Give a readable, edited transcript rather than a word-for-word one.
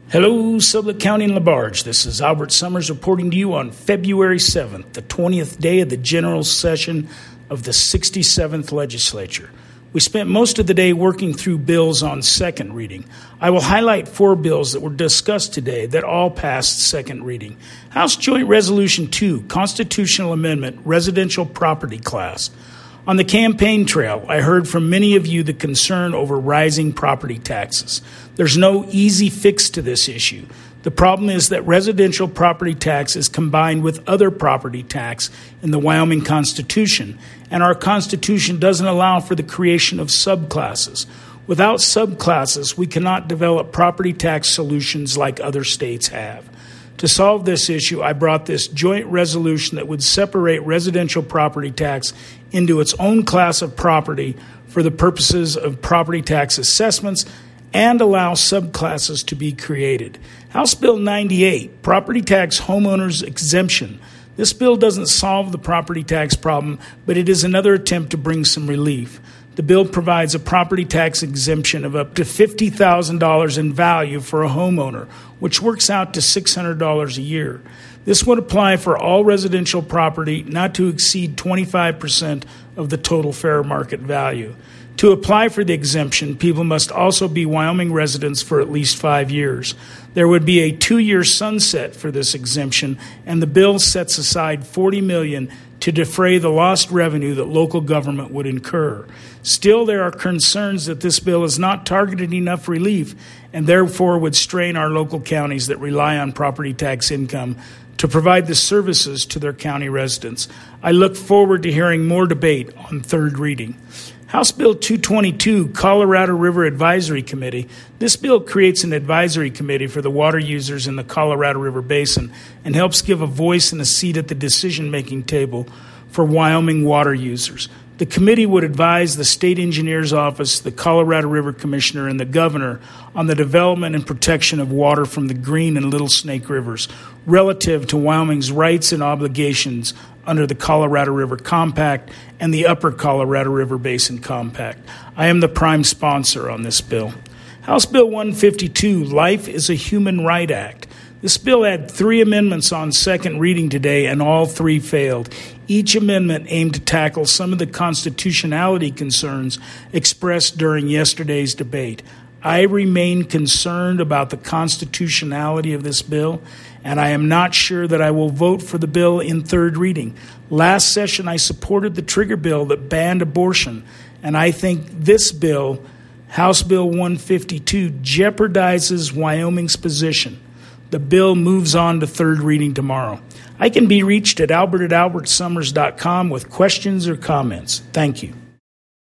Hello, Sublette County and LaBarge. This is Albert Summers reporting to you on February 7th, the 20th day of the general session of the 67th legislature. We spent most of the day working through bills on second reading. I will highlight 4 bills that were discussed today that all passed second reading. House Joint Resolution 2, Constitutional Amendment, Residential Property Class. On the campaign trail, I heard from many of you the concern over rising property taxes. There's no easy fix to this issue. The problem is that residential property tax is combined with other property tax in the Wyoming Constitution, and our Constitution doesn't allow for the creation of subclasses. Without subclasses, we cannot develop property tax solutions like other states have. To solve this issue, I brought this joint resolution that would separate residential property tax into its own class of property for the purposes of property tax assessments and allow subclasses to be created. House Bill 98, Property Tax Homeowners Exemption. This bill doesn't solve the property tax problem, but it is another attempt to bring some relief. The bill provides a property tax exemption of up to $50,000 in value for a homeowner, which works out to $600 a year. This would apply for all residential property not to exceed 25% of the total fair market value. To apply for the exemption, people must also be Wyoming residents for at least 5 years. There would be a 2-year sunset for this exemption, and the bill sets aside $40 million to defray the lost revenue that local government would incur. Still, there are concerns that this bill is not targeted enough relief and therefore would strain our local counties that rely on property tax income to provide the services to their county residents. I look forward to hearing more debate on third reading. House Bill 222, Colorado River Advisory Committee. This bill creates an advisory committee for the water users in the Colorado River Basin and helps give a voice and a seat at the decision-making table for Wyoming water users. The committee would advise the state engineer's office, the Colorado River Commissioner, and the governor on the development and protection of water from the Green and Little Snake Rivers relative to Wyoming's rights and obligations under the Colorado River Compact and the Upper Colorado River Basin Compact. I am the prime sponsor on this bill. House Bill 152, Life is a Human Right Act. This bill had 3 amendments on second reading today, and all 3 failed. Each amendment aimed to tackle some of the constitutionality concerns expressed during yesterday's debate. I remain concerned about the constitutionality of this bill, and I am not sure that I will vote for the bill in third reading. Last session, I supported the trigger bill that banned abortion, and I think this bill, House Bill 152, jeopardizes Wyoming's position. The bill moves on to third reading tomorrow. I can be reached at albert@albertsummers.com with questions or comments. Thank you.